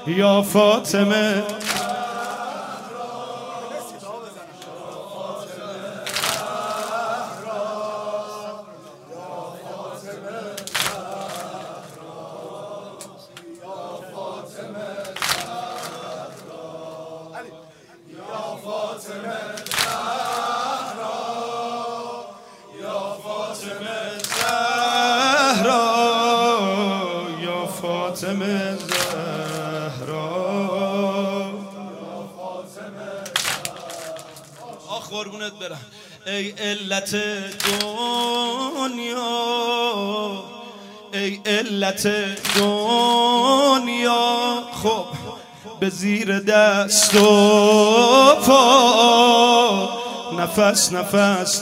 یا فاطمه فاطمه زهرا آخ قربونت برم ای علت دنیا ای علت دنیا خب به زیر دست و پا نفس نفس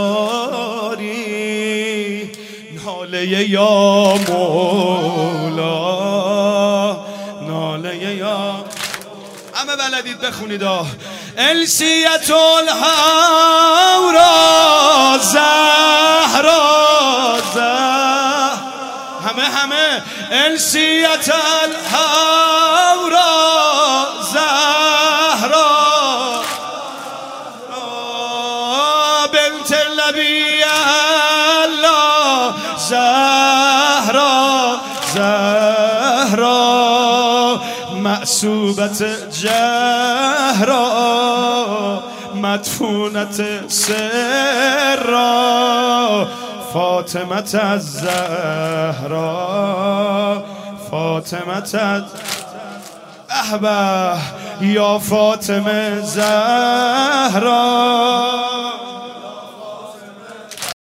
داری ناله یا مولا ناله یا همه بلدید بخونید السیت الحورا زهرا همه السیت الحورا زهرا بنت النبی الله زهرا معصوبت جهرا مدفونت سرا فاطمه الزهرا فاطمه احبه یا فاطمه زهرا